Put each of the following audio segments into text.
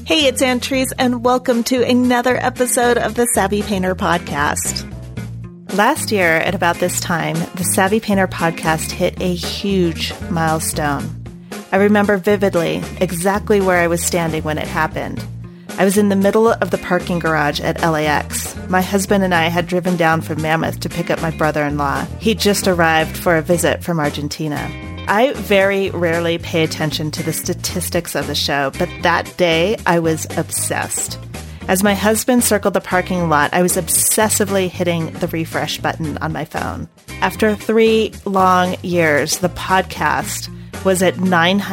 Hey, it's Ann Trees, and welcome to another episode of the Savvy Painter Podcast. Last year, at about this time, the Savvy Painter Podcast hit a huge milestone. I remember vividly exactly where I was standing when it happened. I was in the middle of the parking garage at LAX. My husband and I had driven down from Mammoth to pick up my brother-in-law. He'd just arrived for a visit from Argentina. I very rarely pay attention to the statistics of the show, but that day I was obsessed. As my husband circled the parking lot, I was obsessively hitting the refresh button on my phone. After 3 long years, the podcast was at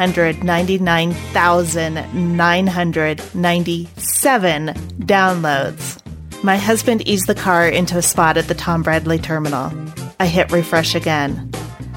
999,997 downloads. My husband eased the car into a spot at the Tom Bradley terminal. I hit refresh again.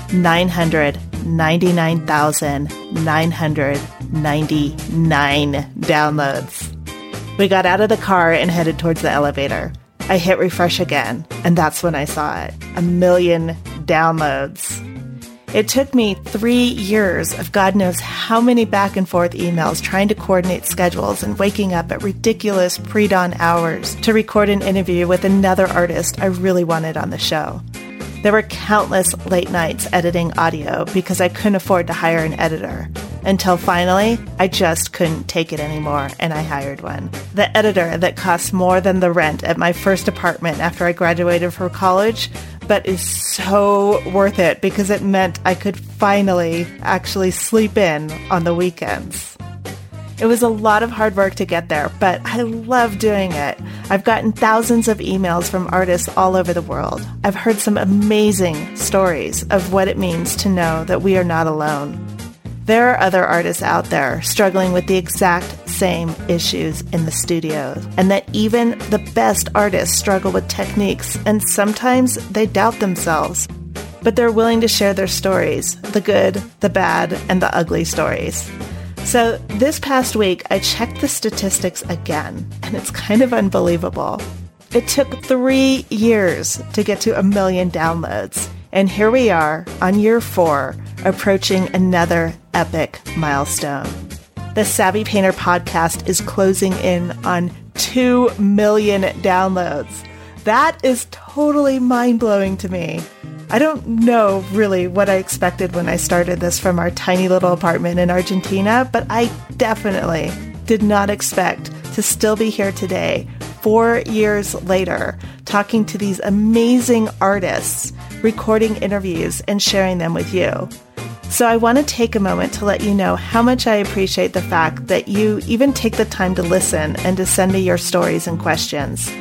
999,999 downloads. We got out of the car and headed towards the elevator. I hit refresh again, and that's when I saw it. 1 million downloads. It took me 3 years of God knows how many back and forth emails trying to coordinate schedules and waking up at ridiculous pre-dawn hours to record an interview with another artist I really wanted on the show. There were countless late nights editing audio because I couldn't afford to hire an editor. Until finally, I just couldn't take it anymore, and I hired one. The editor that cost more than the rent at my first apartment after I graduated from college, but is so worth it because it meant I could finally actually sleep in on the weekends. It was a lot of hard work to get there, but I love doing it. I've gotten thousands of emails from artists all over the world. I've heard some amazing stories of what it means to know that we are not alone. There are other artists out there struggling with the exact same issues in the studio, and that even the best artists struggle with techniques, and sometimes they doubt themselves. But they're willing to share their stories, the good, the bad, and the ugly stories. So this past week, I checked the statistics again, and it's kind of unbelievable. It took 3 years to get to 1 million downloads, and here we are on year 4, approaching another epic milestone. The Savvy Painter Podcast is closing in on 2 million downloads. That is totally mind-blowing to me. I don't know really what I expected when I started this from our tiny little apartment in Argentina, but I definitely did not expect to still be here today, 4 years later, talking to these amazing artists, recording interviews, and sharing them with you. So I want to take a moment to let you know how much I appreciate the fact that you even take the time to listen and to send me your stories and questions.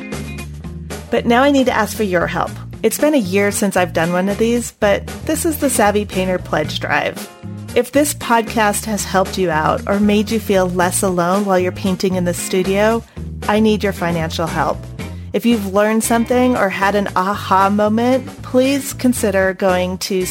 But now I need to ask for your help. It's been a year since I've done one of these, but this is the Savvy Painter Pledge Drive. If this podcast has helped you out or made you feel less alone while you're painting in the studio, I need your financial help. If you've learned something or had an aha moment, please consider going to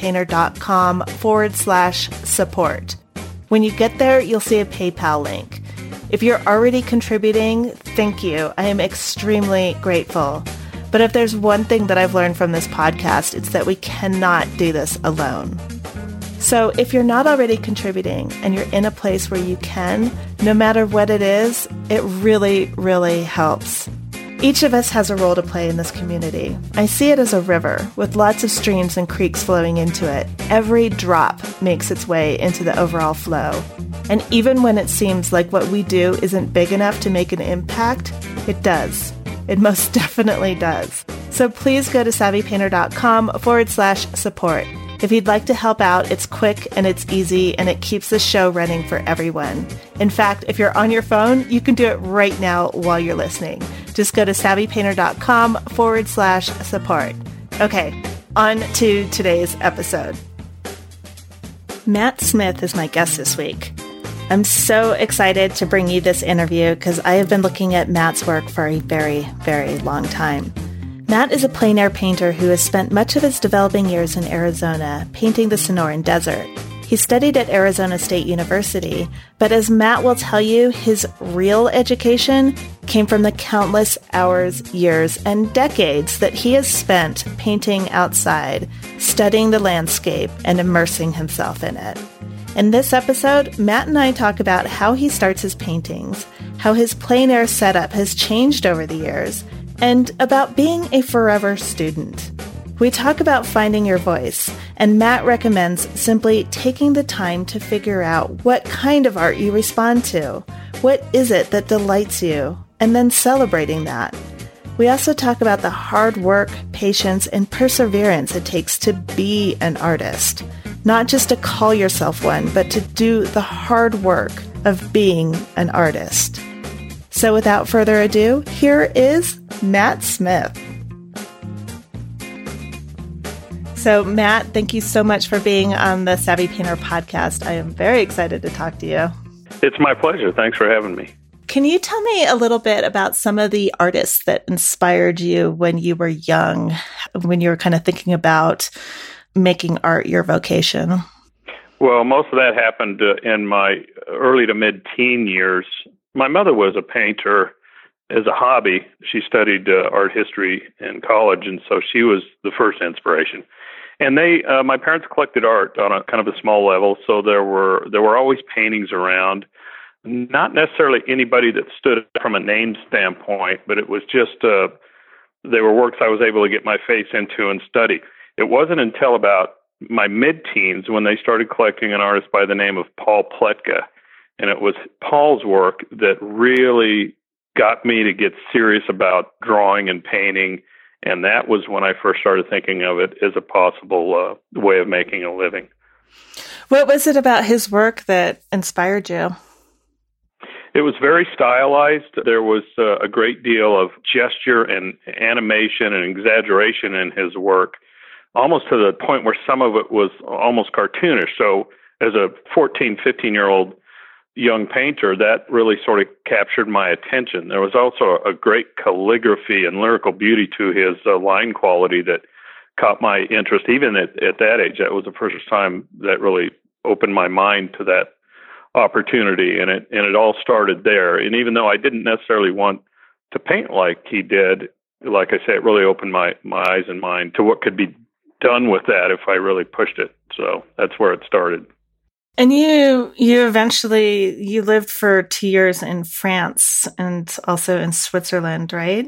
savvypainter.com/support. When you get there, you'll see a PayPal link. If you're already contributing, thank you. I am extremely grateful. But if there's one thing that I've learned from this podcast, it's that we cannot do this alone. So if you're not already contributing and you're in a place where you can, no matter what it is, it really, really helps. Each of us has a role to play in this community. I see it as a river with lots of streams and creeks flowing into it. Every drop makes its way into the overall flow. And even when it seems like what we do isn't big enough to make an impact, it does. It most definitely does. So please go to savvypainter.com/support. If you'd like to help out, it's quick and it's easy and it keeps the show running for everyone. In fact, if you're on your phone, you can do it right now while you're listening. Just go to savvypainter.com/support. Okay, on to today's episode. Matt Smith is my guest this week. I'm so excited to bring you this interview because I have been looking at Matt's work for a very, very long time. Matt is a plein air painter who has spent much of his developing years in Arizona painting the Sonoran Desert. He studied at Arizona State University, but as Matt will tell you, his real education came from the countless hours, years, and decades that he has spent painting outside, studying the landscape, and immersing himself in it. In this episode, Matt and I talk about how he starts his paintings, how his plein air setup has changed over the years, and about being a forever student. We talk about finding your voice, and Matt recommends simply taking the time to figure out what kind of art you respond to. What is it that delights you? And then celebrating that. We also talk about the hard work, patience, and perseverance it takes to be an artist. Not just to call yourself one, but to do the hard work of being an artist. So without further ado, here is Matt Smith. So Matt, thank you so much for being on the Savvy Painter podcast. I am very excited to talk to you. It's my pleasure. Thanks for having me. Can you tell me a little bit about some of the artists that inspired you when you were young, when you were kind of thinking about making art your vocation? Well, most of that happened in my early to mid-teen years. My mother was a painter as a hobby. She studied art history in college, and so she was the first inspiration. And my parents collected art on a kind of a small level, so there were always paintings around. Not necessarily anybody that stood from a name standpoint, but it was just they were works I was able to get my face into and study. It wasn't until about my mid-teens when they started collecting an artist by the name of Paul Pletka, and it was Paul's work that really got me to get serious about drawing and painting. And that was when I first started thinking of it as a possible way of making a living. What was it about his work that inspired you? It was very stylized. There was a great deal of gesture and animation and exaggeration in his work, almost to the point where some of it was almost cartoonish. So as a 14, 15-year-old young painter, that really sort of captured my attention. There was also a great calligraphy and lyrical beauty to his line quality that caught my interest. Even at that age, that was the first time that really opened my mind to that opportunity, and it all started there. And even though I didn't necessarily want to paint like he did, like I say, it really opened my eyes and mind to what could be done with that if I really pushed it. So that's where it started. And you eventually, you lived for 2 years in France and also in Switzerland, right?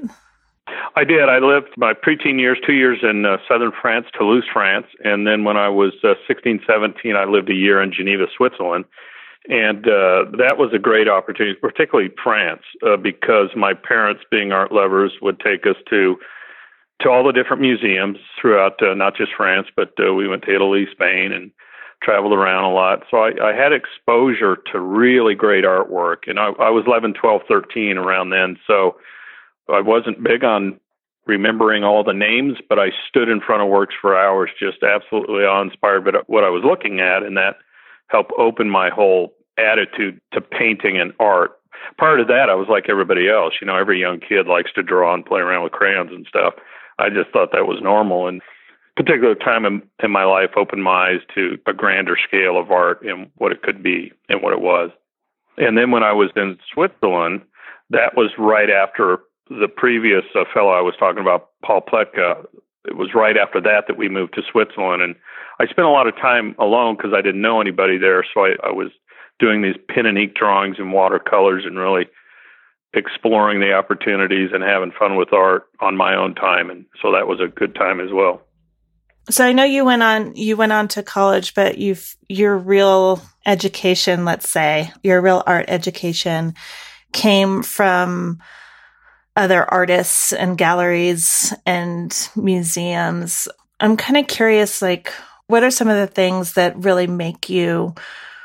I did. I lived my preteen years, 2 years in southern France, Toulouse, France. And then when I was 16, 17, I lived a year in Geneva, Switzerland. And that was a great opportunity, particularly France, because my parents, being art lovers, would take us to all the different museums throughout not just France, but we went to Italy, Spain, and traveled around a lot. So I had exposure to really great artwork. And I was 11, 12, 13 around then. So I wasn't big on remembering all the names, but I stood in front of works for hours, just absolutely awe-inspired by what I was looking at. And that helped open my whole attitude to painting and art. Prior to that, I was like everybody else. You know, every young kid likes to draw and play around with crayons and stuff. I just thought that was normal. And particular time in my life opened my eyes to a grander scale of art and what it could be and what it was. And then when I was in Switzerland, that was right after the previous fellow I was talking about, Paul Pletka. It was right after that we moved to Switzerland. And I spent a lot of time alone because I didn't know anybody there. So I was doing these pen and ink drawings and watercolors and really exploring the opportunities and having fun with art on my own time. And so that was a good time as well. So I know you went on to college, but your real education, let's say, your real art education came from other artists and galleries and museums. I'm kind of curious, like, what are some of the things that really make you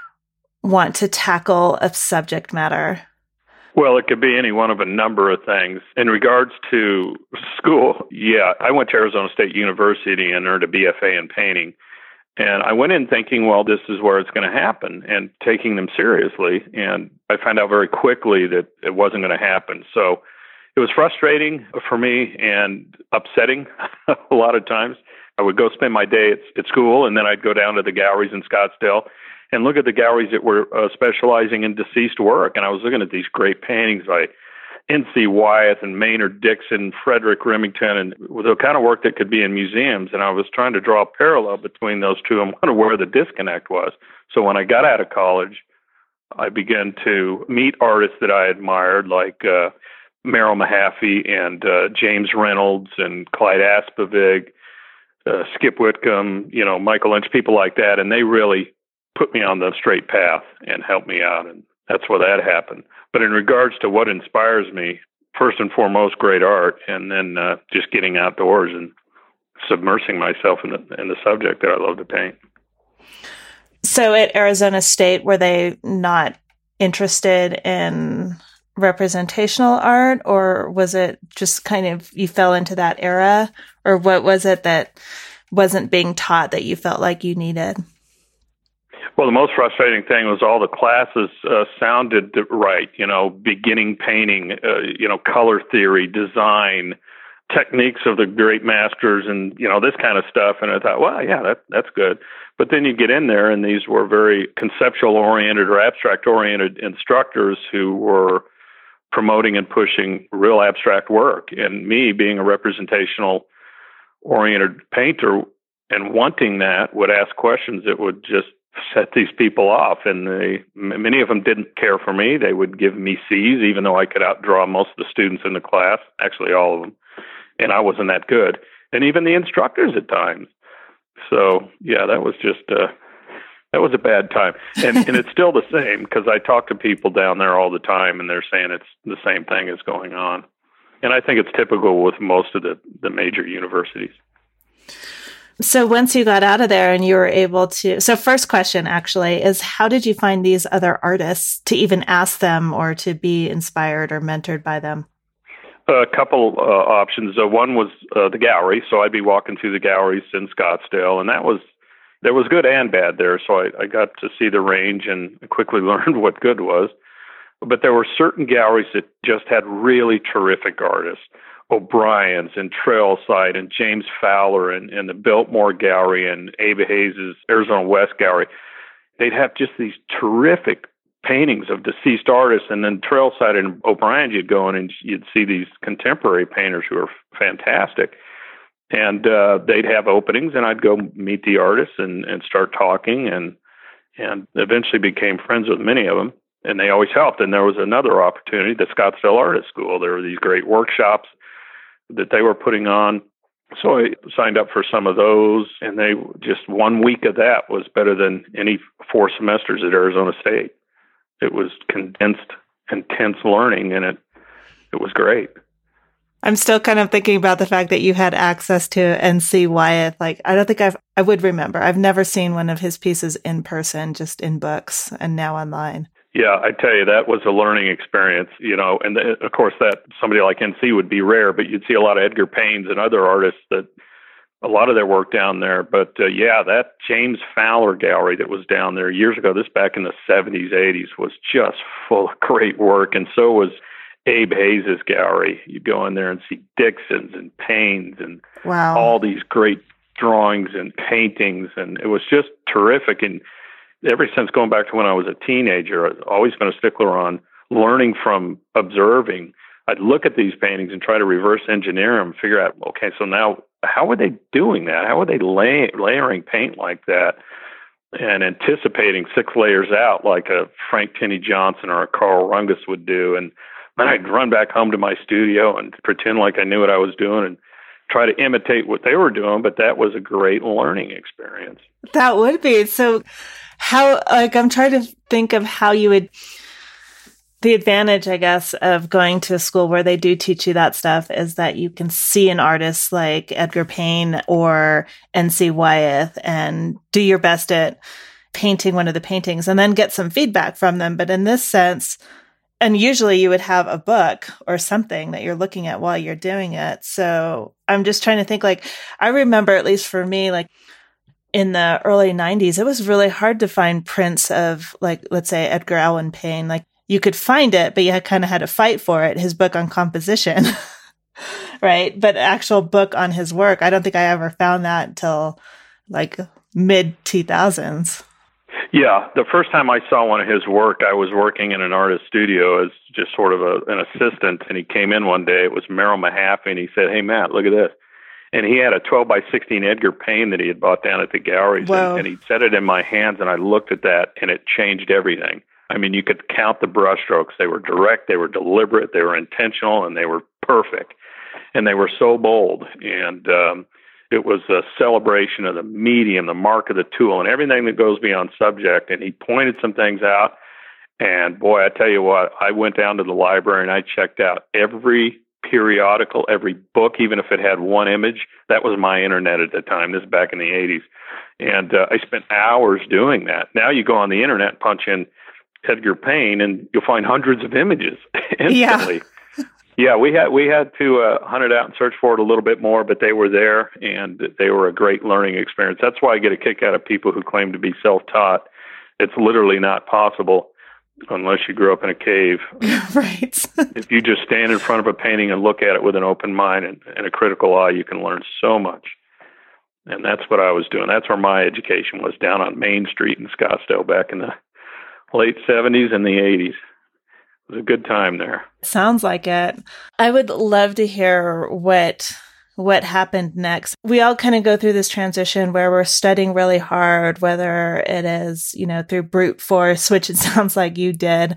want to tackle a subject matter? Well, it could be any one of a number of things. In regards to school, I went to Arizona State University and earned a BFA in painting. And I went in thinking, well, this is where it's going to happen, and taking them seriously. And I found out very quickly that it wasn't going to happen. So it was frustrating for me and upsetting a lot of times. I would go spend my day at school, and then I'd go down to the galleries in Scottsdale and look at the galleries that were specializing in deceased work. And I was looking at these great paintings by N.C. Wyeth and Maynard Dixon, Frederick Remington, and the kind of work that could be in museums. And I was trying to draw a parallel between those two and wonder where the disconnect was. So when I got out of college, I began to meet artists that I admired, like Merrill Mahaffey and James Reynolds and Clyde Aspavig, Skip Whitcomb, Michael Lynch, people like that. And they really put me on the straight path and helped me out. And that's where that happened. But in regards to what inspires me, first and foremost, great art, and then just getting outdoors and submersing myself in the subject that I love to paint. So at Arizona State, were they not interested in representational art, or was it just kind of you fell into that era, or what was it that wasn't being taught that you felt like you needed? Well, the most frustrating thing was all the classes sounded right, beginning painting, color theory, design, techniques of the great masters, and, this kind of stuff. And I thought, well, yeah, that's good. But then you get in there, and these were very conceptual-oriented or abstract-oriented instructors who were promoting and pushing real abstract work. And me, being a representational-oriented painter and wanting that, would ask questions that would just set these people off. And many of them didn't care for me. They would give me C's, even though I could outdraw most of the students in the class, actually all of them. And I wasn't that good. And even the instructors at times. So, yeah, that was just that was a bad time. And it's still the same, because I talk to people down there all the time, and they're saying it's the same thing is going on. And I think it's typical with most of the major universities. So once you got out of there and you were able to, so first question actually is, how did you find these other artists to even ask them or to be inspired or mentored by them? A couple options. One was the gallery. So I'd be walking through the galleries in Scottsdale, and there was good and bad there. So I got to see the range and quickly learned what good was. But there were certain galleries that just had really terrific artists. O'Brien's and Trailside and James Fowler and the Biltmore Gallery and Abe Hayes' Arizona West Gallery. They'd have just these terrific paintings of deceased artists. And then Trailside and O'Brien's, you'd go in and you'd see these contemporary painters who are fantastic. And they'd have openings, and I'd go meet the artists and start talking, and eventually became friends with many of them. And they always helped. And there was another opportunity, the Scottsdale Artist School. There were these great workshops that they were putting on. So I signed up for some of those, and they just 1 week of that was better than any 4 semesters at Arizona State. It was condensed, intense learning, and it was great. I'm still kind of thinking about the fact that you had access to N.C. Wyeth. Like, I don't think I would remember. I've never seen one of his pieces in person, just in books and now online. Yeah, I tell you, that was a learning experience, and of course that somebody like NC would be rare, but you'd see a lot of Edgar Paynes and other artists that a lot of their work down there. But yeah, that James Fowler gallery that was down there years ago, this back in the 70s, 80s, was just full of great work. And so was Abe Hayes' gallery. You'd go in there and see Dixon's and Payne's and all these great drawings and paintings. And it was just terrific. And ever since going back to when I was a teenager, I've always been a stickler on learning from observing. I'd look at these paintings and try to reverse engineer them, figure out, okay, so now how were they doing that? How were they layering paint like that and anticipating 6 layers out like a Frank Tinney Johnson or a Carl Rungus would do? And then I'd run back home to my studio and pretend like I knew what I was doing and try to imitate what they were doing. But that was a great learning experience. That would be. So I'm trying to think of how you would, the advantage, I guess, of going to a school where they do teach you that stuff is that you can see an artist like Edgar Payne or N.C. Wyeth and do your best at painting one of the paintings and then get some feedback from them. But in this sense, and usually you would have a book or something that you're looking at while you're doing it. So I'm just trying to think, like, I remember, at least for me, like, in the early 90s, it was really hard to find prints of, like, let's say Edgar Allan Payne. Like, you could find it, but you kind of had to fight for it. His book on composition, right? But actual book on his work, I don't think I ever found that until like mid 2000s. Yeah, the first time I saw one of his work, I was working in an artist studio as just sort of an assistant, and he came in one day. It was Merrill Mahaffey, and he said, "Hey, Matt, look at this." And he had a 12 by 16 Edgar Payne that he had bought down at the galleries, and he set it in my hands, and I looked at that, and it changed everything. I mean, you could count the brushstrokes. They were direct, they were deliberate, they were intentional, and they were perfect. And they were so bold. And it was a celebration of the medium, the mark of the tool, and everything that goes beyond subject. And he pointed some things out. And boy, I tell you what, I went down to the library and I checked out every periodical, every book, even if it had one image. That was my internet at the time. This is back in the 80s. And I spent hours doing that. Now you go on the internet, punch in Edgar Payne, and you'll find hundreds of images instantly. Yeah, we had to hunt it out and search for it a little bit more, but they were there, and they were a great learning experience. That's why I get a kick out of people who claim to be self-taught. It's literally not possible unless you grew up in a cave. Right. If you just stand in front of a painting and look at it with an open mind and a critical eye, you can learn so much. And that's what I was doing. That's where my education was, down on Main Street in Scottsdale back in the late 70s and the 80s. It was a good time there. Sounds like it. I would love to hear what happened next. We all kind of go through this transition where we're studying really hard, whether it is, through brute force, which it sounds like you did,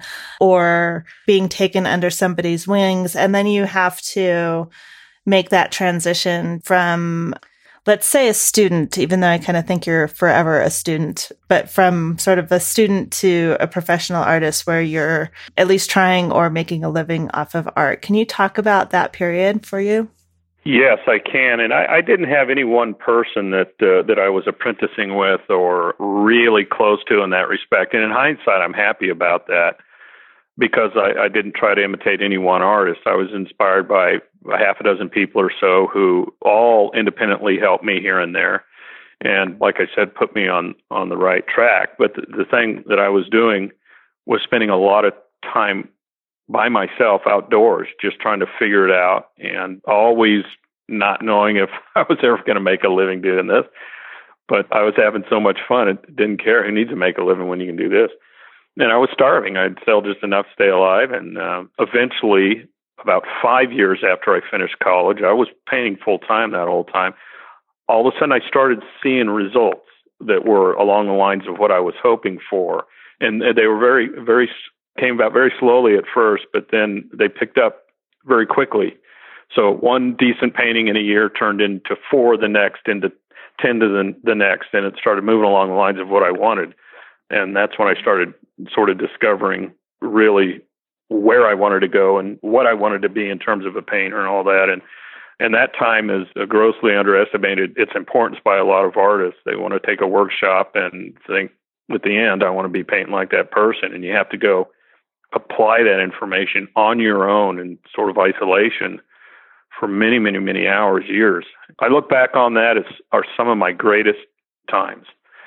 or being taken under somebody's wings. And then you have to make that transition from, let's say, a student, even though I kind of think you're forever a student, but from sort of a student to a professional artist where you're at least trying or making a living off of art. Can you talk about that period for you? Yes, I can. And I didn't have any one person that I was apprenticing with or really close to in that respect. And in hindsight, I'm happy about that because I didn't try to imitate any one artist. I was inspired by a half a dozen people or so who all independently helped me here and there. And like I said, put me on the right track. But the thing that I was doing was spending a lot of time by myself outdoors, just trying to figure it out, and always not knowing if I was ever going to make a living doing this. But I was having so much fun, it didn't care who needs to make a living when you can do this. And I was starving. I'd sell just enough to stay alive. And eventually, about 5 years after I finished college, I was painting full time that whole time. All of a sudden, I started seeing results that were along the lines of what I was hoping for. And they were came about very slowly at first, but then they picked up very quickly. So one decent painting in a year turned into 4 the next, into 10 to the next, and it started moving along the lines of what I wanted. And that's when I started sort of discovering really where I wanted to go and what I wanted to be in terms of a painter and all that. And that time is grossly underestimated its importance by a lot of artists. They want to take a workshop and think at the end, I want to be painting like that person. And you have to go apply that information on your own in sort of isolation for many, many, many hours, years. I look back on that as are some of my greatest times.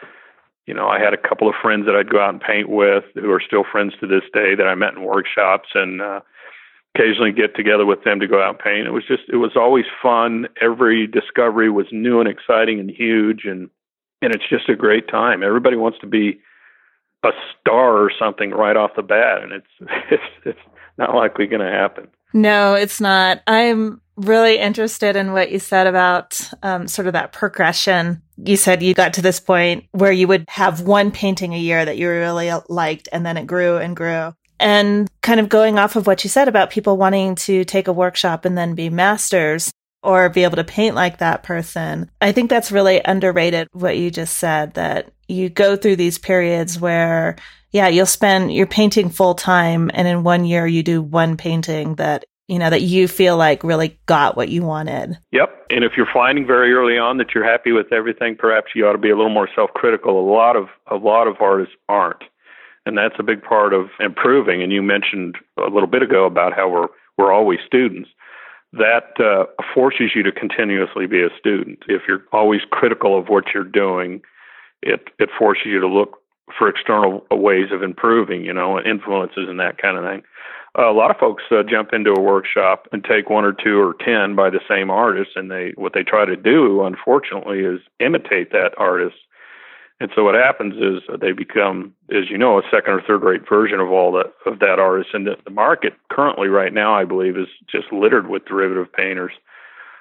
I had a couple of friends that I'd go out and paint with who are still friends to this day that I met in workshops, and occasionally get together with them to go out and paint. It was always fun. Every discovery was new and exciting and huge, and it's just a great time. Everybody wants to be a star or something right off the bat, and it's not likely going to happen. No, it's not. I'm really interested in what you said about sort of that progression. You said you got to this point where you would have one painting a year that you really liked, and then it grew and grew. And kind of going off of what you said about people wanting to take a workshop and then be masters or be able to paint like that person, I think that's really underrated, what you just said, that you go through these periods where, you're painting full time, and in 1 year you do one painting that you feel like really got what you wanted. Yep. And if you're finding very early on that you're happy with everything, perhaps you ought to be a little more self-critical. A lot of artists aren't. And that's a big part of improving. And you mentioned a little bit ago about how we're always students. That forces you to continuously be a student. If you're always critical of what you're doing, it forces you to look for external ways of improving, influences and that kind of thing. A lot of folks jump into a workshop and take 1 or 2 or 10 by the same artist, and what they try to do, unfortunately, is imitate that artist. And so what happens is they become, as you know, a second or third rate version of that artist. And the market currently right now, I believe, is just littered with derivative painters.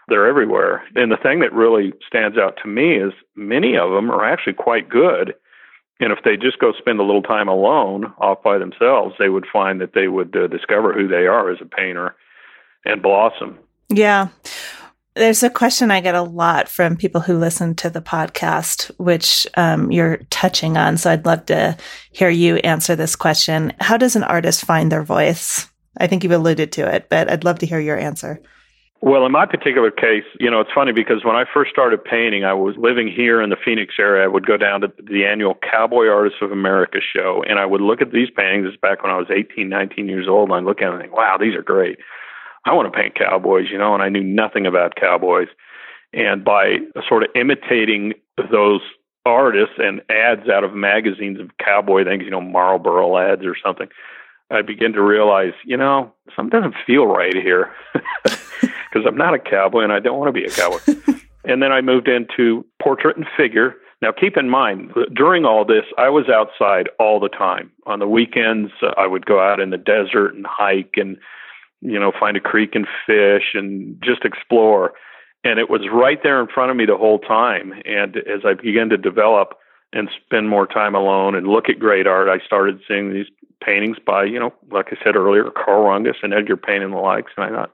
They're everywhere. And the thing that really stands out to me is many of them are actually quite good. And if they just go spend a little time alone off by themselves, they would find that they would discover who they are as a painter and blossom. Yeah. There's a question I get a lot from people who listen to the podcast, which you're touching on. So I'd love to hear you answer this question. How does an artist find their voice? I think you've alluded to it, but I'd love to hear your answer. Well, in my particular case, it's funny because when I first started painting, I was living here in the Phoenix area. I would go down to the annual Cowboy Artists of America show, and I would look at these paintings. This is back when I was 18, 19 years old, and I'd look at them and think, wow, these are great. I want to paint cowboys, and I knew nothing about cowboys. And by sort of imitating those artists and ads out of magazines of cowboy things, Marlboro ads or something, I began to realize, something doesn't feel right here because I'm not a cowboy and I don't want to be a cowboy. And then I moved into portrait and figure. Now, keep in mind, during all this, I was outside all the time. On the weekends, I would go out in the desert and hike and find a creek and fish and just explore. And it was right there in front of me the whole time. And as I began to develop and spend more time alone and look at great art, I started seeing these paintings by, like I said earlier, Carl Rungus and Edgar Payne and the likes. And I thought,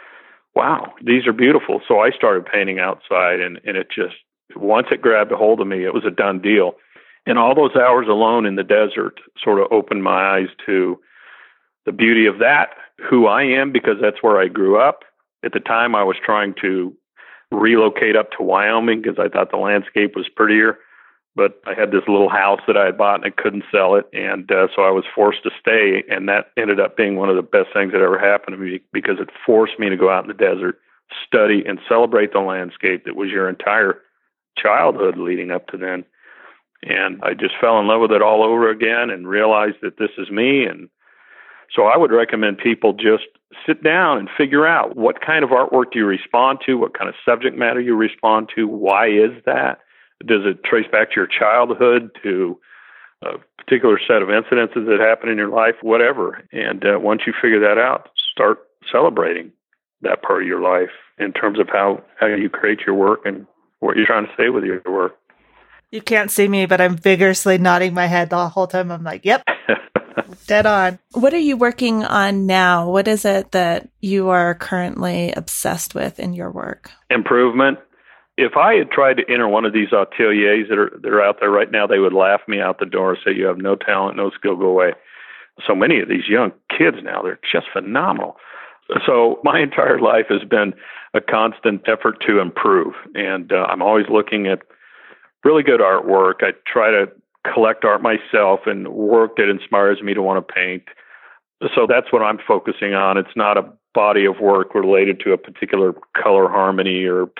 wow, these are beautiful. So I started painting outside, and it just, once it grabbed a hold of me, it was a done deal. And all those hours alone in the desert sort of opened my eyes to the beauty of that, who I am, because that's where I grew up. At the time, I was trying to relocate up to Wyoming because I thought the landscape was prettier. But I had this little house that I had bought and I couldn't sell it. And so I was forced to stay. And that ended up being one of the best things that ever happened to me because it forced me to go out in the desert, study, and celebrate the landscape that was your entire childhood leading up to then. And I just fell in love with it all over again and realized that this is me. And so I would recommend people just sit down and figure out what kind of artwork do you respond to, what kind of subject matter you respond to, why is that? Does it trace back to your childhood, to a particular set of incidences that happen in your life, whatever? And once you figure that out, start celebrating that part of your life in terms of how you create your work and what you're trying to say with your work. You can't see me, but I'm vigorously nodding my head the whole time. I'm like, yep, dead on. What are you working on now? What is it that you are currently obsessed with in your work? Improvement. If I had tried to enter one of these ateliers that are out there right now, they would laugh me out the door and say, you have no talent, no skill, go away. So many of these young kids now, they're just phenomenal. So my entire life has been a constant effort to improve. And I'm always looking at really good artwork. I try to collect art myself and work that inspires me to want to paint. So that's what I'm focusing on. It's not a body of work related to a particular color harmony or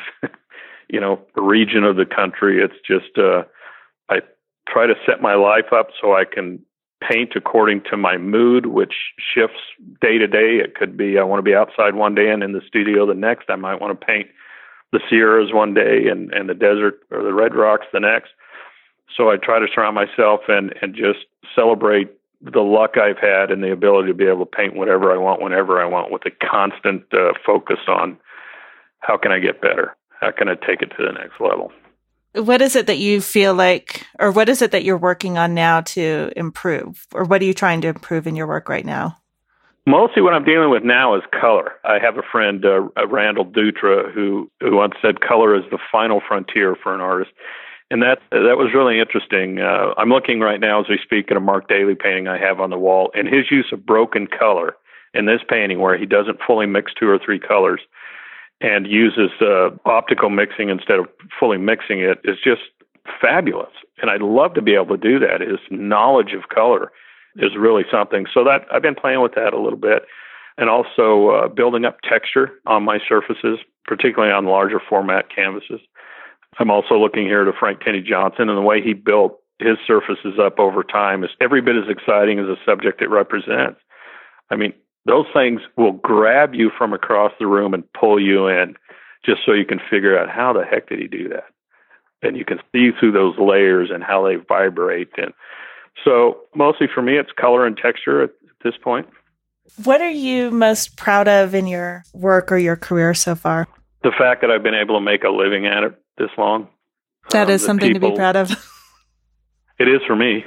region of the country. It's just, I try to set my life up so I can paint according to my mood, which shifts day to day. It could be, I want to be outside one day and in the studio the next. I might want to paint the Sierras one day and the desert or the Red Rocks the next. So I try to surround myself and just celebrate the luck I've had and the ability to be able to paint whatever I want, whenever I want, with a constant focus on how can I get better? How can I take it to the next level? What is it that you feel like, or what is it that you're working on now to improve? Or what are you trying to improve in your work right now? Mostly what I'm dealing with now is color. I have a friend, Randall Dutra, who once said color is the final frontier for an artist. And that was really interesting. I'm looking right now as we speak at a Mark Daly painting I have on the wall, and his use of broken color in this painting where he doesn't fully mix two or three colors and uses optical mixing instead of fully mixing it is just fabulous. And I'd love to be able to do that. His knowledge of color is really something. So that I've been playing with that a little bit, and also building up texture on my surfaces, particularly on larger format canvases. I'm also looking here to Frank Tenney Johnson, and the way he built his surfaces up over time is every bit as exciting as the subject it represents. I mean, those things will grab you from across the room and pull you in just so you can figure out how the heck did he do that? And you can see through those layers and how they vibrate. And so mostly for me, it's color and texture at this point. What are you most proud of in your work or your career so far? The fact that I've been able to make a living at it this long. That is something to be proud of. It is for me.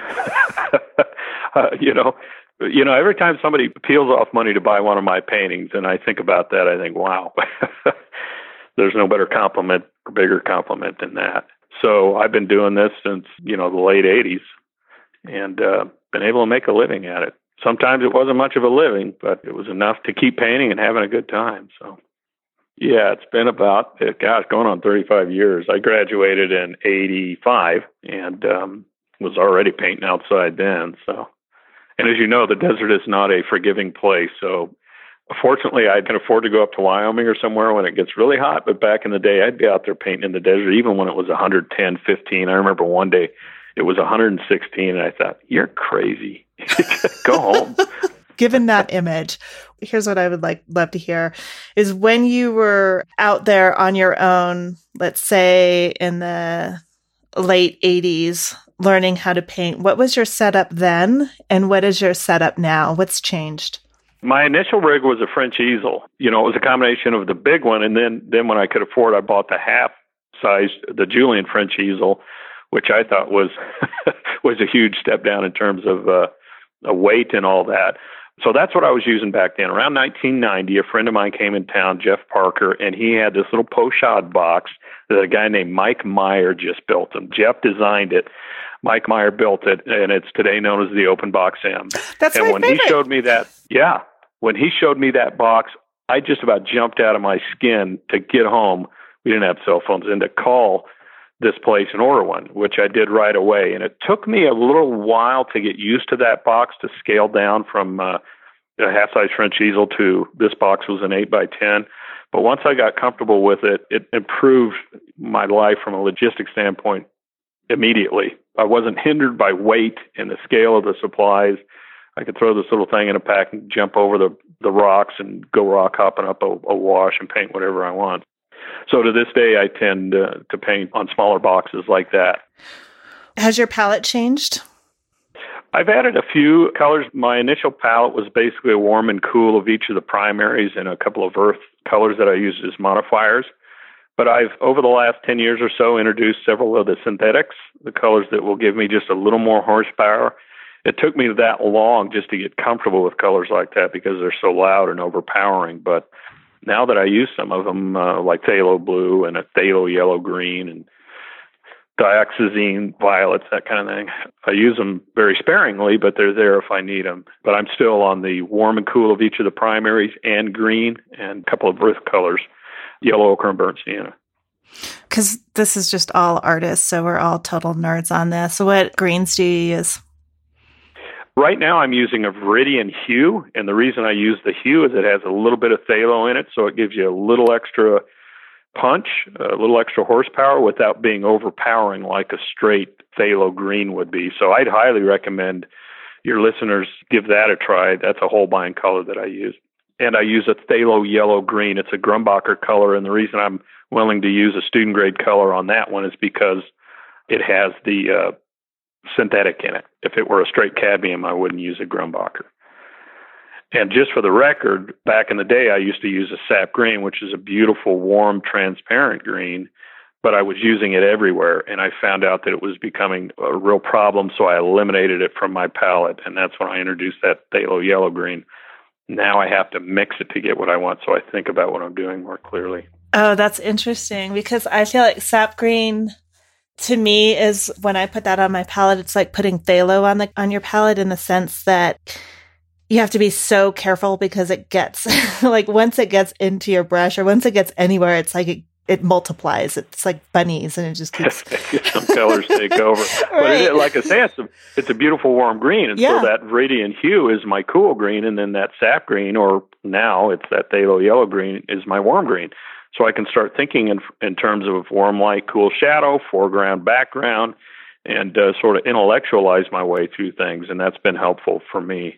Every time somebody peels off money to buy one of my paintings, and I think about that, I think, wow, there's no better compliment, or bigger compliment than that. So I've been doing this since, the late 80s and been able to make a living at it. Sometimes it wasn't much of a living, but it was enough to keep painting and having a good time. So, yeah, it's been about, going on 35 years. I graduated in 85 and was already painting outside then. So, and as you know, the desert is not a forgiving place. So, fortunately, I can afford to go up to Wyoming or somewhere when it gets really hot. But back in the day, I'd be out there painting in the desert, even when it was 110, 15. I remember one day it was 116, and I thought, you're crazy. Go home. Given that image, here's what I would love to hear is when you were out there on your own, let's say in the late 80s, learning how to paint, what was your setup then? And what is your setup now? What's changed? My initial rig was a French easel. It was a combination of the big one, and then when I could afford, I bought the half-size, the Julian French easel, which I thought was was a huge step down in terms of weight and all that. So that's what I was using back then. Around 1990, a friend of mine came in town, Jeff Parker, and he had this little pochade box that a guy named Mike Meyer just built him. Jeff designed it. Mike Meyer built it, and it's today known as the Open Box M. That's and my when favorite. He showed me that, when he showed me that box, I just about jumped out of my skin to get home. We didn't have cell phones, and to call this place and order one, which I did right away. And it took me a little while to get used to that box, to scale down from a half-size French easel to this box was an 8x10. But once I got comfortable with it, it improved my life from a logistics standpoint immediately. I wasn't hindered by weight and the scale of the supplies. I could throw this little thing in a pack and jump over the rocks and go rock hopping up a wash and paint whatever I want. So to this day, I tend to paint on smaller boxes like that. Has your palette changed? I've added a few colors. My initial palette was basically a warm and cool of each of the primaries and a couple of earth colors that I used as modifiers. But I've, over the last 10 years or so, introduced several of the synthetics, the colors that will give me just a little more horsepower. It took me that long just to get comfortable with colors like that because they're so loud and overpowering. But now that I use some of them, like phthalo blue and a phthalo yellow green and dioxazine violets, that kind of thing, I use them very sparingly, but they're there if I need them. But I'm still on the warm and cool of each of the primaries and green and a couple of earth colors, yellow ochre and burnt sienna. Because this is just all artists, so we're all total nerds on this. So what greens do you use? Right now I'm using a Viridian hue, and the reason I use the hue is it has a little bit of phthalo in it, so it gives you a little extra punch, a little extra horsepower without being overpowering like a straight phthalo green would be. So I'd highly recommend your listeners give that a try. That's a Holbein color that I use. And I use a phthalo yellow green. It's a Grumbacher color, and the reason I'm willing to use a student grade color on that one is because it has the synthetic in it. If it were a straight cadmium, I wouldn't use a Grumbacher. And just for the record, back in the day, I used to use a sap green, which is a beautiful, warm, transparent green, but I was using it everywhere, and I found out that it was becoming a real problem, so I eliminated it from my palette, and that's when I introduced that phthalo yellow green. Now I have to mix it to get what I want, so I think about what I'm doing more clearly. Oh, that's interesting, because I feel like sap green to me is, when I put that on my palette, it's like putting phthalo on your palette, in the sense that you have to be so careful because it gets like once it gets into your brush or once it gets anywhere, it's like it multiplies. It's like bunnies, and it just keeps some colors take over. Right. But like I say, it's a beautiful warm green, and so that Viridian hue is my cool green, and then that sap green, or now it's that phthalo yellow green, is my warm green. So I can start thinking in terms of warm light, cool shadow, foreground, background, and sort of intellectualize my way through things, and that's been helpful for me.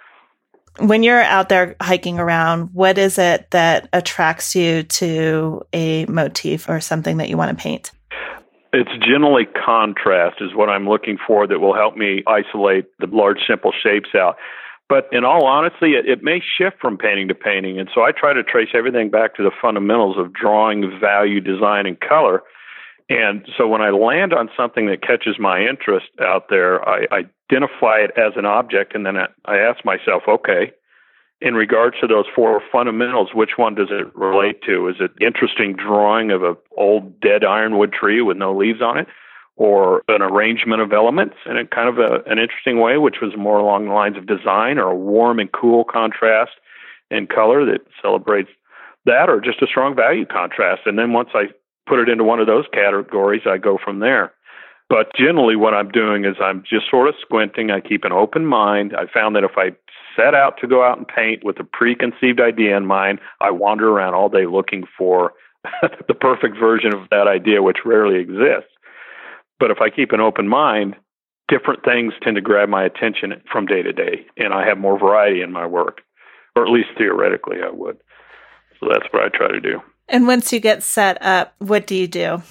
When you're out there hiking around, what is it that attracts you to a motif or something that you want to paint? It's generally contrast is what I'm looking for that will help me isolate the large, simple shapes out. But in all honesty, it may shift from painting to painting. And so I try to trace everything back to the fundamentals of drawing, value, design, and color. And so when I land on something that catches my interest out there, I identify it as an object, and then I ask myself, okay, in regards to those four fundamentals, which one does it relate to? Is it interesting drawing of an old dead ironwood tree with no leaves on it, or an arrangement of elements in a kind of an interesting way, which was more along the lines of design, or a warm and cool contrast in color that celebrates that, or just a strong value contrast? And then once I put it into one of those categories, I go from there. But generally what I'm doing is I'm just sort of squinting. I keep an open mind. I found that if I set out to go out and paint with a preconceived idea in mind, I wander around all day looking for the perfect version of that idea, which rarely exists. But if I keep an open mind, different things tend to grab my attention from day to day, and I have more variety in my work, or at least theoretically I would. So that's what I try to do. And once you get set up, what do you do?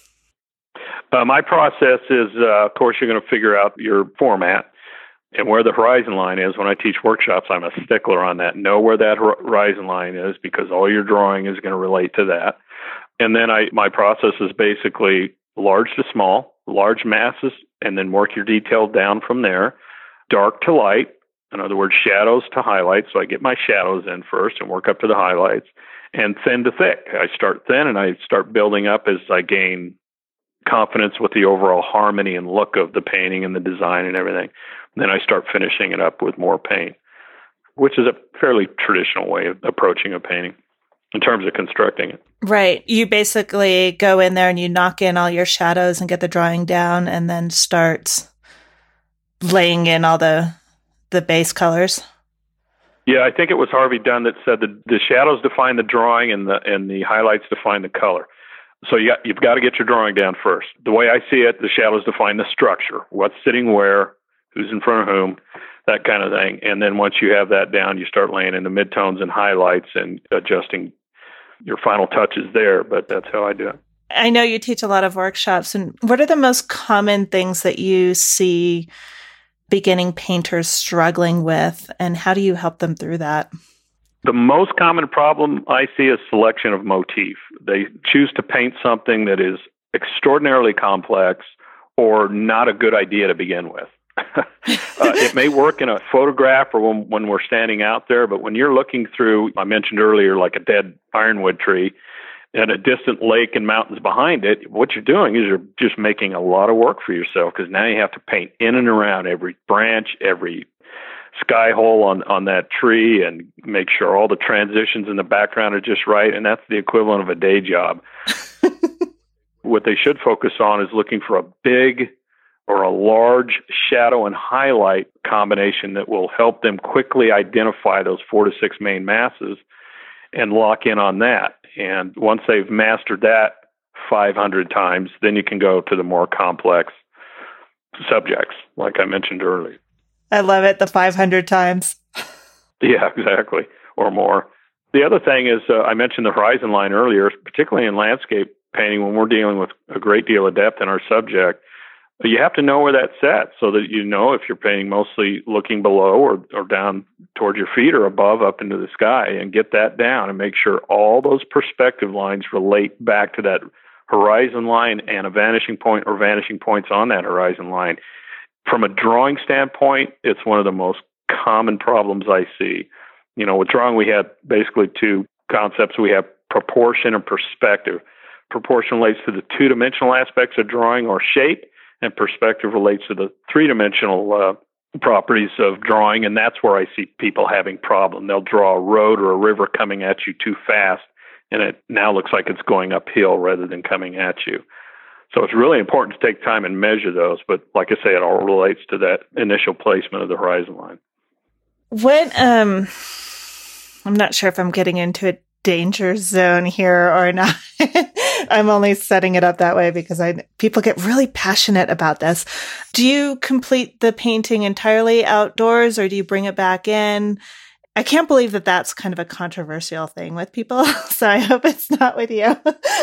My process is, of course, you're going to figure out your format and where the horizon line is. When I teach workshops, I'm a stickler on that. Know where that horizon line is, because all your drawing is going to relate to that. And then my process is basically large to small, large masses, and then work your detail down from there. Dark to light, in other words, shadows to highlights. So I get my shadows in first and work up to the highlights. And thin to thick. I start thin and I start building up as I gain confidence with the overall harmony and look of the painting and the design and everything. And then I start finishing it up with more paint, which is a fairly traditional way of approaching a painting in terms of constructing it. Right. You basically go in there and you knock in all your shadows and get the drawing down, and then start laying in all the base colors. Yeah, I think it was Harvey Dunn that said that the shadows define the drawing and the highlights define the color. So you've got to get your drawing down first. The way I see it, the shadows define the structure, what's sitting where, who's in front of whom, that kind of thing. And then once you have that down, you start laying in the midtones and highlights and adjusting your final touches there. But that's how I do it. I know you teach a lot of workshops. And what are the most common things that you see beginning painters struggling with, and how do you help them through that? The most common problem I see is selection of motif. They choose to paint something that is extraordinarily complex or not a good idea to begin with. It may work in a photograph or when we're standing out there, but when you're looking through, I mentioned earlier, like a dead ironwood tree and a distant lake and mountains behind it, what you're doing is you're just making a lot of work for yourself, because now you have to paint in and around every branch, every sky hole on that tree, and make sure all the transitions in the background are just right. And that's the equivalent of a day job. What they should focus on is looking for a big or a large shadow and highlight combination that will help them quickly identify those 4 to 6 main masses and lock in on that. And once they've mastered that 500 times, then you can go to the more complex subjects, like I mentioned earlier. I love it, the 500 times. Yeah, exactly, or more. The other thing is, I mentioned the horizon line earlier, particularly in landscape painting, when we're dealing with a great deal of depth in our subject, you have to know where that's set so that you know if you're painting mostly looking below or down towards your feet or above up into the sky, and get that down and make sure all those perspective lines relate back to that horizon line and a vanishing point or vanishing points on that horizon line. From a drawing standpoint, it's one of the most common problems I see. You know, with drawing, we have basically two concepts. We have proportion and perspective. Proportion relates to the two-dimensional aspects of drawing or shape, and perspective relates to the three-dimensional properties of drawing, and that's where I see people having problem. They'll draw a road or a river coming at you too fast, and it now looks like it's going uphill rather than coming at you. So it's really important to take time and measure those, but like I say, it all relates to that initial placement of the horizon line. What, I'm not sure if I'm getting into a danger zone here or not. I'm only setting it up that way because people get really passionate about this. Do you complete the painting entirely outdoors, or do you bring it back in? I can't believe that that's kind of a controversial thing with people, so I hope it's not with you.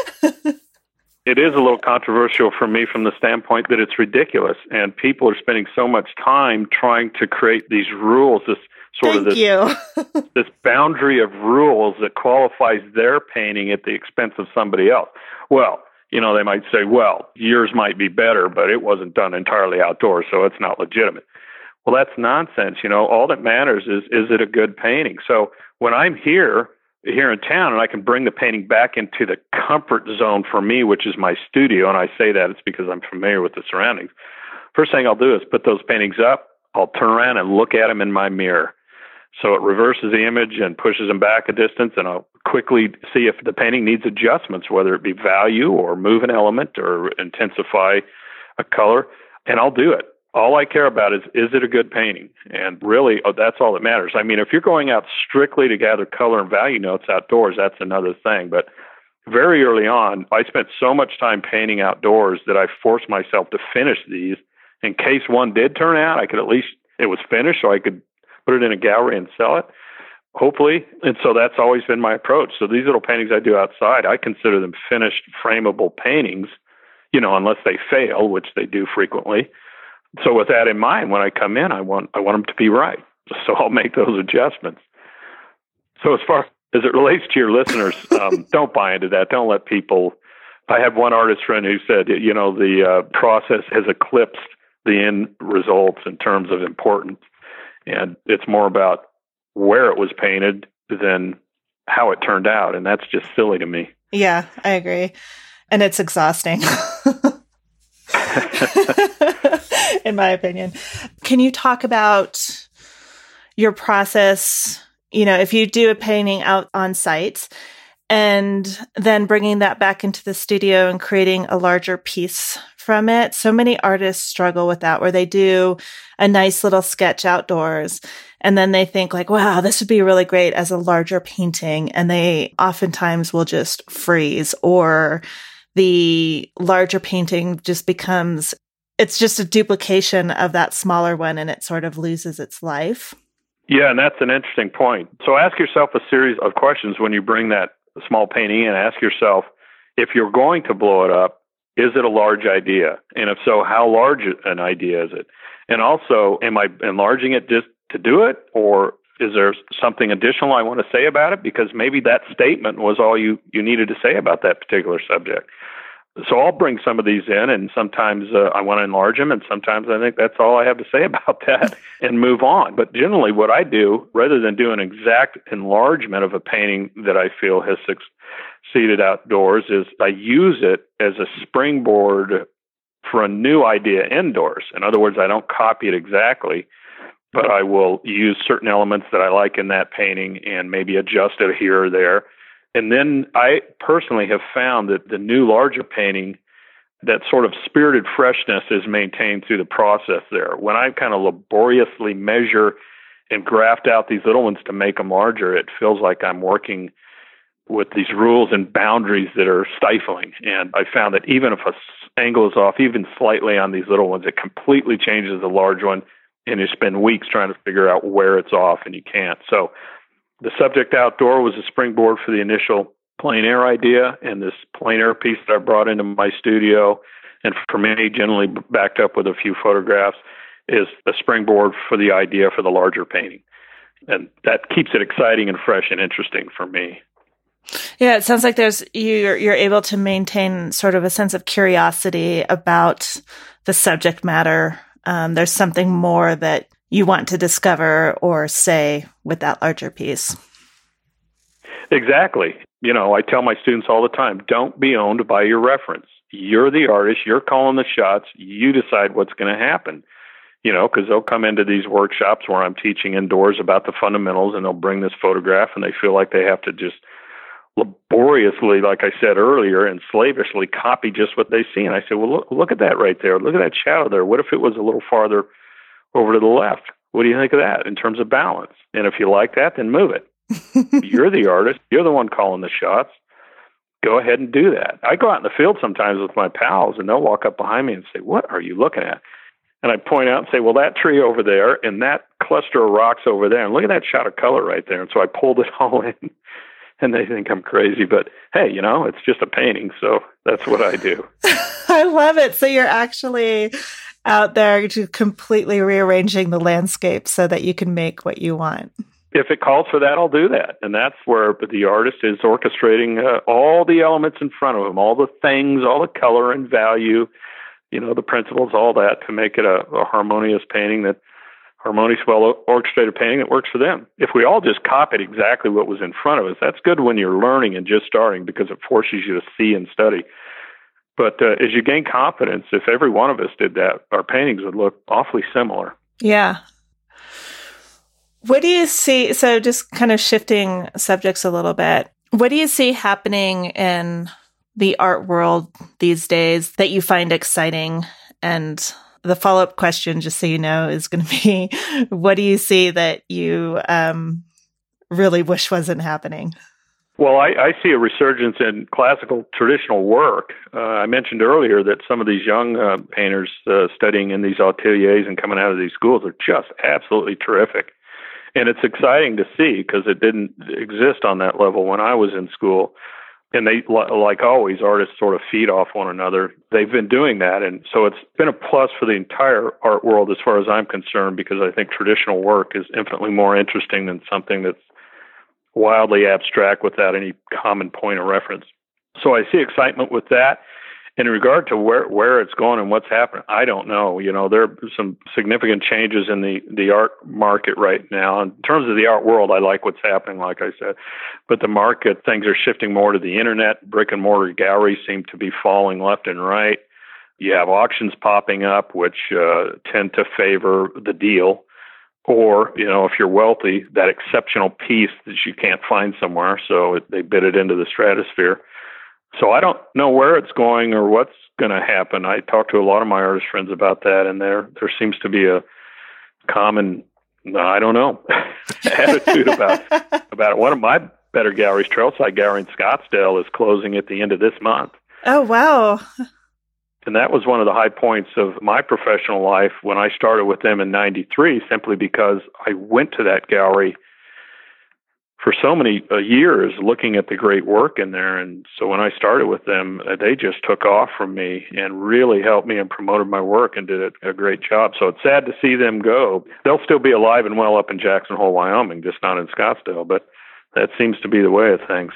It is a little controversial for me from the standpoint that it's ridiculous, and people are spending so much time trying to create these rules, this sort of Thank you. this boundary of rules that qualifies their painting at the expense of somebody else. Well, they might say, well, yours might be better, but it wasn't done entirely outdoors, so it's not legitimate. Well, that's nonsense. All that matters is it a good painting? So when I'm here in town and I can bring the painting back into the comfort zone for me, which is my studio, and I say that it's because I'm familiar with the surroundings, first thing I'll do is put those paintings up. I'll turn around and look at them in my mirror. So it reverses the image and pushes them back a distance, and I'll quickly see if the painting needs adjustments, whether it be value or move an element or intensify a color, and I'll do it. All I care about is it a good painting? And really, that's all that matters. I mean, if you're going out strictly to gather color and value notes outdoors, that's another thing. But very early on, I spent so much time painting outdoors that I forced myself to finish these. In case one did turn out, I could at least, it was finished, so I could put it in a gallery and sell it, hopefully. And so that's always been my approach. So these little paintings I do outside, I consider them finished frameable paintings, unless they fail, which they do frequently. So with that in mind, when I come in, I want them to be right. So I'll make those adjustments. So as far as it relates to your listeners, don't buy into that. Don't let people. I have one artist friend who said, the process has eclipsed the end results in terms of importance. And it's more about where it was painted than how it turned out. And that's just silly to me. Yeah, I agree. And it's exhausting. In my opinion. Can you talk about your process, if you do a painting out on site and then bringing that back into the studio and creating a larger piece from it? So many artists struggle with that, where they do a nice little sketch outdoors and then they think like, wow, this would be really great as a larger painting. And they oftentimes will just freeze, or the larger painting just becomes, it's just a duplication of that smaller one and it sort of loses its life. Yeah, and that's an interesting point. So ask yourself a series of questions when you bring that small painting in. Ask yourself, if you're going to blow it up, is it a large idea? And if so, how large an idea is it? And also, am I enlarging it just to do it, or is there something additional I want to say about it? Because maybe that statement was all you needed to say about that particular subject. So I'll bring some of these in, and sometimes I want to enlarge them, and sometimes I think that's all I have to say about that and move on. But generally what I do, rather than do an exact enlargement of a painting that I feel has succeeded outdoors, is I use it as a springboard for a new idea indoors. In other words, I don't copy it exactly, but I will use certain elements that I like in that painting and maybe adjust it here or there. And then I personally have found that the new larger painting, that sort of spirited freshness is maintained through the process there. When I kind of laboriously measure and graft out these little ones to make them larger, it feels like I'm working with these rules and boundaries that are stifling. And I found that even if an angle is off, even slightly on these little ones, it completely changes the large one, and you spend weeks trying to figure out where it's off, and you can't. So the subject outdoor was a springboard for the initial plein air idea, and this plein air piece that I brought into my studio, and for me, generally backed up with a few photographs, is a springboard for the idea for the larger painting. And that keeps it exciting and fresh and interesting for me. Yeah, it sounds like you're able to maintain sort of a sense of curiosity about the subject matter. There's something more that you want to discover or say with that larger piece. Exactly. I tell my students all the time, don't be owned by your reference. You're the artist. You're calling the shots. You decide what's going to happen. Because they'll come into these workshops where I'm teaching indoors about the fundamentals, and they'll bring this photograph, and they feel like they have to just laboriously, like I said earlier, and slavishly copy just what they see. And I say, well, look at that right there. Look at that shadow there. What if it was a little farther over to the left? What do you think of that in terms of balance? And if you like that, then move it. You're the artist. You're the one calling the shots. Go ahead and do that. I go out in the field sometimes with my pals, and they'll walk up behind me and say, what are you looking at? And I point out and say, well, that tree over there and that cluster of rocks over there, and look at that shot of color right there. And so I pulled it all in, and they think I'm crazy. But hey, it's just a painting, so that's what I do. I love it. So you're actually out there to completely rearranging the landscape so that you can make what you want. If it calls for that, I'll do that. And that's where the artist is orchestrating all the elements in front of him, all the things, all the color and value, the principles, all that to make it a harmonious painting, harmonious, well-orchestrated painting that works for them. If we all just copied exactly what was in front of us, that's good when you're learning and just starting because it forces you to see and study. But as you gain confidence, if every one of us did that, our paintings would look awfully similar. Yeah. What do you see? So just kind of shifting subjects a little bit. What do you see happening in the art world these days that you find exciting? And the follow-up question, just so you know, is going to be, what do you see that you really wish wasn't happening? Well, I see a resurgence in classical traditional work. I mentioned earlier that some of these young painters studying in these ateliers and coming out of these schools are just absolutely terrific. And it's exciting to see because it didn't exist on that level when I was in school. And they, like always, artists sort of feed off one another. They've been doing that. And so it's been a plus for the entire art world as far as I'm concerned, because I think traditional work is infinitely more interesting than something that's wildly abstract without any common point of reference. So I see excitement with that. In regard to where it's going and what's happening, I don't know. There are some significant changes in the art market right now. In terms of the art world, I like what's happening, like I said. But the market, things are shifting more to the internet. Brick and mortar galleries seem to be falling left and right. You have auctions popping up, which tend to favor the deal. Or, if you're wealthy, that exceptional piece that you can't find somewhere, so they bid it into the stratosphere. So I don't know where it's going or what's going to happen. I talked to a lot of my artist friends about that, and there seems to be a common, I don't know, attitude about it. One of my better galleries, Trailside Gallery in Scottsdale, is closing at the end of this month. Oh, wow. And that was one of the high points of my professional life when I started with them in 93, simply because I went to that gallery for so many years looking at the great work in there. And so when I started with them, they just took off from me and really helped me and promoted my work and did a great job. So it's sad to see them go. They'll still be alive and well up in Jackson Hole, Wyoming, just not in Scottsdale. But that seems to be the way of things.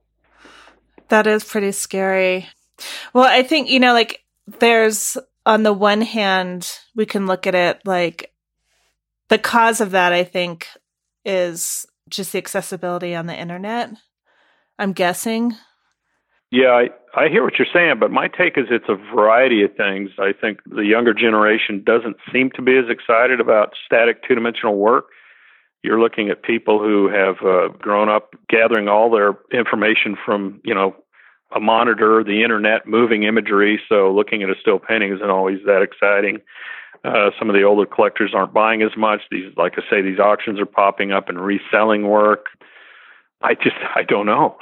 That is pretty scary. Well, I think, there's, on the one hand, we can look at it like the cause of that, I think, is just the accessibility on the internet, I'm guessing. Yeah, I hear what you're saying, but my take is it's a variety of things. I think the younger generation doesn't seem to be as excited about static two-dimensional work. You're looking at people who have grown up gathering all their information from, a monitor, the internet, moving imagery. So looking at a still painting isn't always that exciting. Some of the older collectors aren't buying as much. These auctions are popping up and reselling work. I don't know.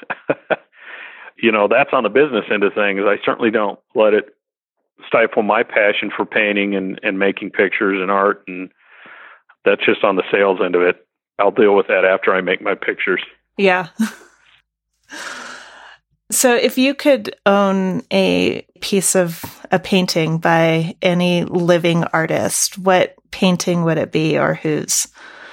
That's on the business end of things. I certainly don't let it stifle my passion for painting and making pictures and art. And that's just on the sales end of it. I'll deal with that after I make my pictures. Yeah. So if you could own a piece of a painting by any living artist, what painting would it be or whose?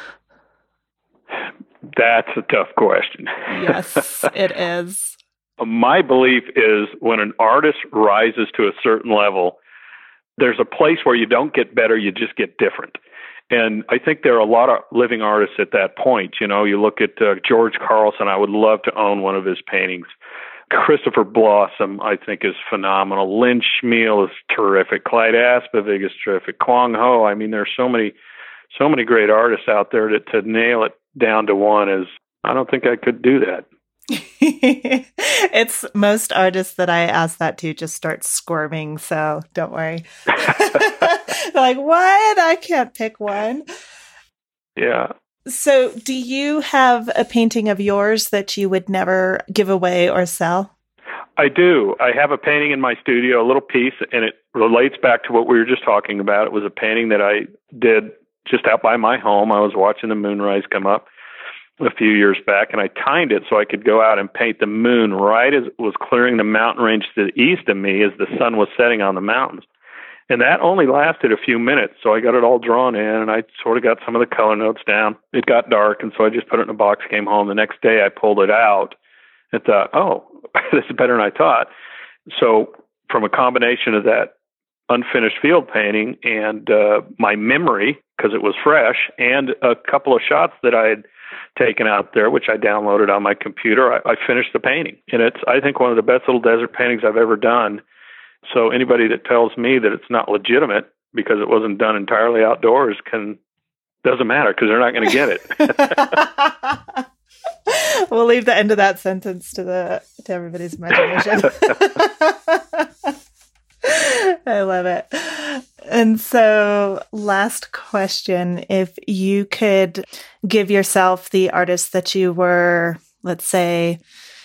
That's a tough question. Yes, it is. My belief is when an artist rises to a certain level, there's a place where you don't get better, you just get different. And I think there are a lot of living artists at that point. You look at George Carlson. I would love to own one of his paintings. Christopher Blossom, I think, is phenomenal. Lynn Schmiel is terrific. Clyde Aspavig is terrific. Kwang Ho. I mean, there are so many great artists out there to nail it down to one is, I don't think I could do that. It's most artists that I ask that to just start squirming, so don't worry. They're like, what? I can't pick one. Yeah. So do you have a painting of yours that you would never give away or sell? I do. I have a painting in my studio, a little piece, and it relates back to what we were just talking about. It was a painting that I did just out by my home. I was watching the moonrise come up a few years back, and I timed it so I could go out and paint the moon right as it was clearing the mountain range to the east of me as the sun was setting on the mountains. And that only lasted a few minutes. So I got it all drawn in, and I sort of got some of the color notes down. It got dark, and so I just put it in a box, came home. The next day I pulled it out and thought, oh, this is better than I thought. So from a combination of that unfinished field painting and my memory, because it was fresh, and a couple of shots that I had taken out there, which I downloaded on my computer, I finished the painting. And it's, I think, one of the best little desert paintings I've ever done. So anybody that tells me that it's not legitimate because it wasn't done entirely outdoors doesn't matter, because they're not going to get it. We'll leave the end of that sentence to everybody's imagination. I love it. And so, last question: if you could give yourself, the artist that you were, let's say,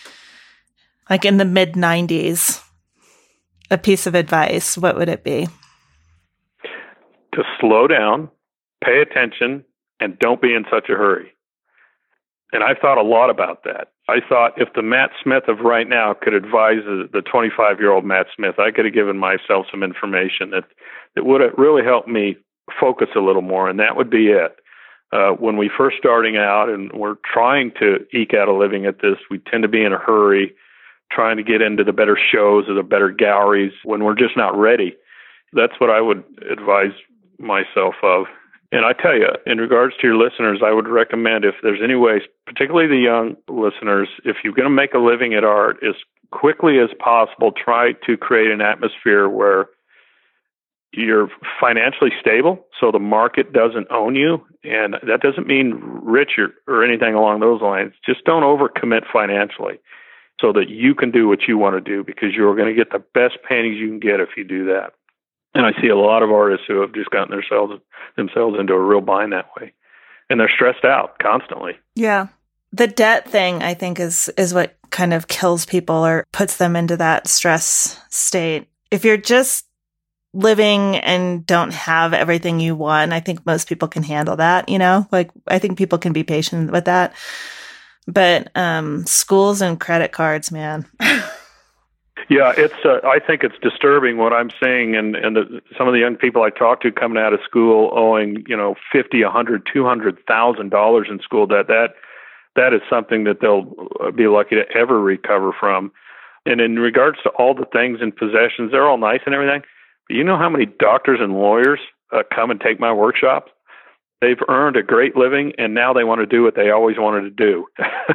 like in the mid-90s, a piece of advice, what would it be? To slow down, pay attention, and don't be in such a hurry. And I thought a lot about that. I thought if the Matt Smith of right now could advise the 25-year-old Matt Smith, I could have given myself some information that would have really helped me focus a little more, and that would be it. When we first starting out and we're trying to eke out a living at this, we tend to be in a hurry, trying to get into the better shows or the better galleries when we're just not ready. That's what I would advise myself of. And I tell you, in regards to your listeners, I would recommend, if there's any way, particularly the young listeners, if you're going to make a living at art, as quickly as possible, try to create an atmosphere where you're financially stable, so the market doesn't own you. And that doesn't mean rich or anything along those lines. Just don't overcommit financially so that you can do what you want to do, because you're going to get the best paintings you can get if you do that. And I see a lot of artists who have just gotten themselves into a real bind that way. And they're stressed out constantly. Yeah. The debt thing, I think, is what kind of kills people or puts them into that stress state. If you're just living and don't have everything you want, I think most people can handle that, Like, I think people can be patient with that. But schools and credit cards, man. Yeah, it's. I think it's disturbing what I'm seeing, and some of the young people I talk to coming out of school owing, $50, $100, $200,000 in school debt. That is something that they'll be lucky to ever recover from. And in regards to all the things and possessions, they're all nice and everything. But you know how many doctors and lawyers come and take my workshops? They've earned a great living, and now they want to do what they always wanted to do.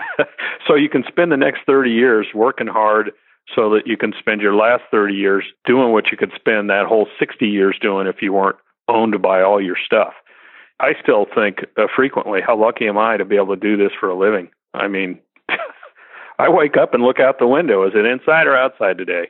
So you can spend the next 30 years working hard, so that you can spend your last 30 years doing what you could spend that whole 60 years doing if you weren't owned by all your stuff. I still think frequently, how lucky am I to be able to do this for a living? I mean, I wake up and look out the window. Is it inside or outside today?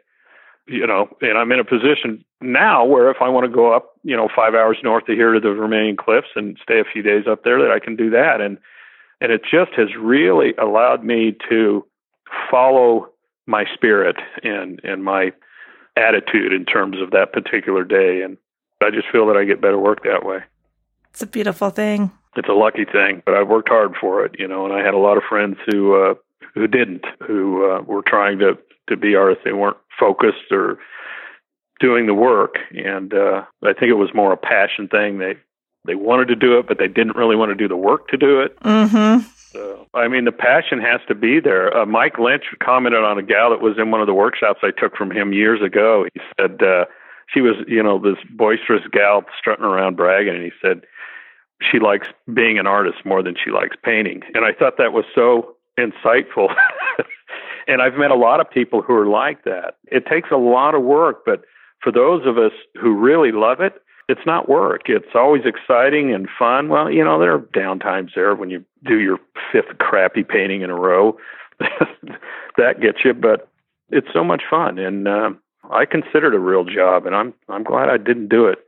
And I'm in a position now where if I want to go up, 5 hours north of here to the Vermilion Cliffs and stay a few days up there, that I can do that. And it just has really allowed me to follow my spirit and my attitude in terms of that particular day. And I just feel that I get better work that way. It's a beautiful thing. It's a lucky thing, but I've worked hard for it, and I had a lot of friends who didn't, who were trying to be artists. They weren't focused or doing the work. And I think it was more a passion thing. They wanted to do it, but they didn't really want to do the work to do it. Mm-hmm. So, I mean, the passion has to be there. Mike Lynch commented on a gal that was in one of the workshops I took from him years ago. He said she was, this boisterous gal strutting around bragging, and he said she likes being an artist more than she likes painting. And I thought that was so insightful. And I've met a lot of people who are like that. It takes a lot of work, but for those of us who really love it, it's not work. It's always exciting and fun. Well, there are down times there when you do your fifth crappy painting in a row. That gets you, but it's so much fun. And I consider it a real job, and I'm glad I didn't do it.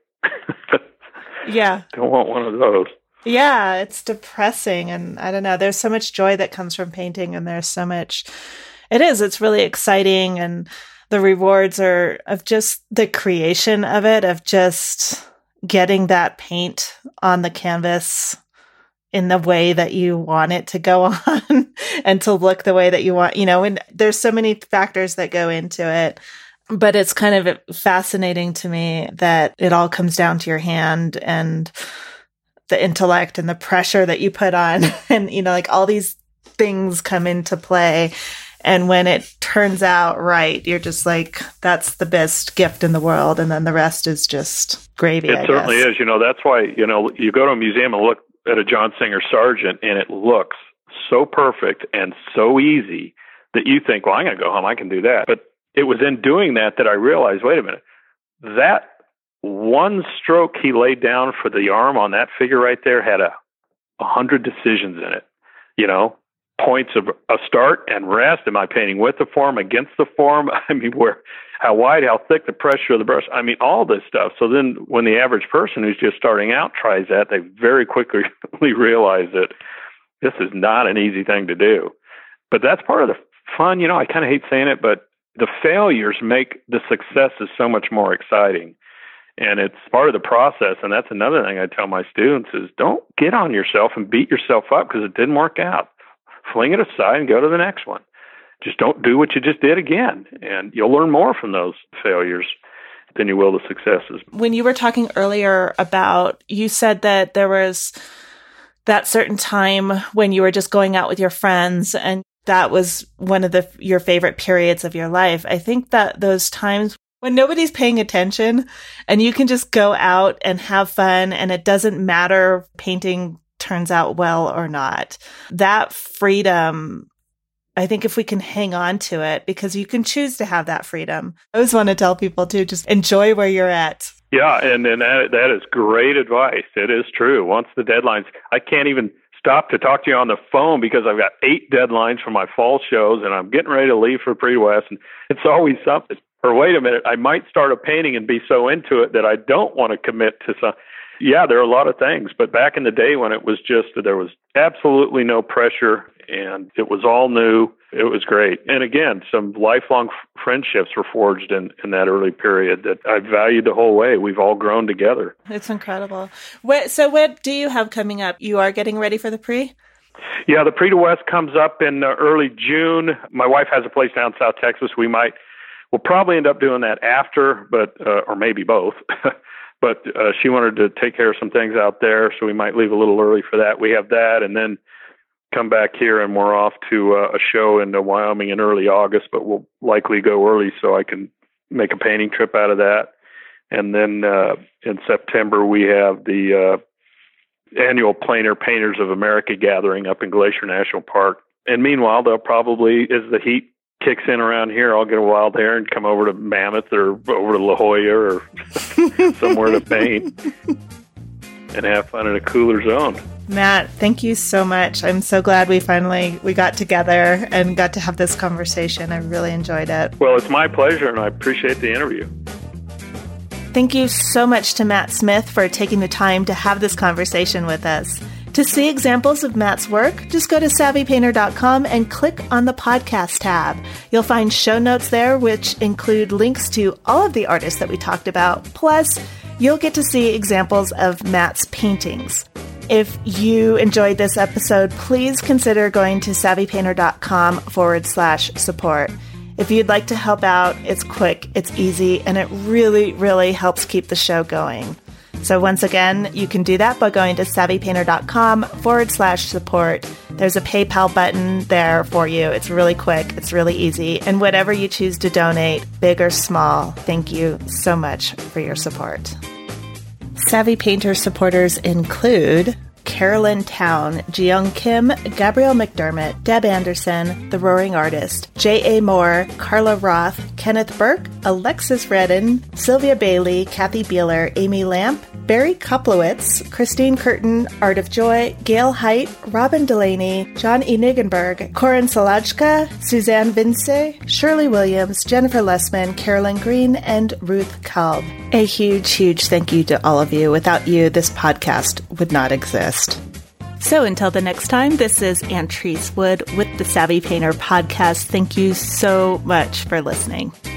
Yeah. Don't want one of those. Yeah, it's depressing. And I don't know, there's so much joy that comes from painting, and there's so much, it's really exciting. And the rewards are of just the creation of it, of just getting that paint on the canvas in the way that you want it to go on and to look the way that you want, and there's so many factors that go into it. But it's kind of fascinating to me that it all comes down to your hand and the intellect and the pressure that you put on. And, like all these things come into play. And when it turns out right, you're just like, that's the best gift in the world. And then the rest is just gravy. It certainly is. That's why, you go to a museum and look at a John Singer Sargent and it looks so perfect and so easy that you think, well, I'm going to go home. I can do that. But it was in doing that I realized, wait a minute, that one stroke he laid down for the arm on that figure right there had 100 decisions in it, points of a start and rest. Am I painting with the form, against the form? I mean, how wide, how thick, the pressure of the brush. I mean, all this stuff. So then when the average person who's just starting out tries that, they very quickly realize that this is not an easy thing to do. But that's part of the fun. I kind of hate saying it, but the failures make the successes so much more exciting. And it's part of the process. And that's another thing I tell my students is don't get on yourself and beat yourself up because it didn't work out. Fling it aside and go to the next one. Just don't do what you just did again. And you'll learn more from those failures than you will the successes. When you were talking earlier about, you said that there was that certain time when you were just going out with your friends and that was one of your favorite periods of your life. I think that those times when nobody's paying attention and you can just go out and have fun and it doesn't matter if painting turns out well or not, that freedom, I think if we can hang on to it, because you can choose to have that freedom. I always want to tell people to just enjoy where you're at. Yeah, and that is great advice. It is true. Once the deadlines, I can't even stop to talk to you on the phone because I've got 8 deadlines for my fall shows and I'm getting ready to leave for Pre-West, and it's always something. Or wait a minute, I might start a painting and be so into it that I don't want to commit to some. Yeah, there are a lot of things, but back in the day when it was just, there was absolutely no pressure and it was all new, it was great. And again, some lifelong friendships were forged in that early period that I valued the whole way. We've all grown together. It's incredible. So what do you have coming up? You are getting ready for the Pre? Yeah, the Pre to West comes up in early June. My wife has a place down in South Texas. We'll probably end up doing that after, but or maybe both. But she wanted to take care of some things out there, so we might leave a little early for that. We have that, and then come back here, and we're off to a show in Wyoming in early August, but we'll likely go early so I can make a painting trip out of that. And then in September, we have the annual Plainer Painters of America gathering up in Glacier National Park. And meanwhile, they'll probably, as the heat kicks in around here, I'll get a wild hair and come over to Mammoth or over to La Jolla or somewhere to paint and have fun in a cooler zone. Matt, thank you so much. I'm so glad we got together and got to have this conversation. I really enjoyed it. Well, it's my pleasure, and I appreciate the interview. Thank you so much to Matt Smith for taking the time to have this conversation with us. To see examples of Matt's work, just go to SavvyPainter.com and click on the podcast tab. You'll find show notes there, which include links to all of the artists that we talked about. Plus, you'll get to see examples of Matt's paintings. If you enjoyed this episode, please consider going to SavvyPainter.com/support. If you'd like to help out, it's quick, it's easy, and it really, really helps keep the show going. So once again, you can do that by going to SavvyPainter.com/support. There's a PayPal button there for you. It's really quick. It's really easy. And whatever you choose to donate, big or small, thank you so much for your support. Savvy Painter supporters include Carolyn Town, Jiyoung Kim, Gabrielle McDermott, Deb Anderson, The Roaring Artist, J.A. Moore, Carla Roth, Kenneth Burke, Alexis Redden, Sylvia Bailey, Kathy Beeler, Amy Lamp, Barry Koplowitz, Christine Curtin, Art of Joy, Gail Height, Robin Delaney, John E. Nigenberg, Corin Salajka, Suzanne Vince, Shirley Williams, Jennifer Lessman, Carolyn Green, and Ruth Kalb. A huge, huge thank you to all of you. Without you, this podcast would not exist. So until the next time, this is Ann Treeswood with the Savvy Painter Podcast. Thank you so much for listening.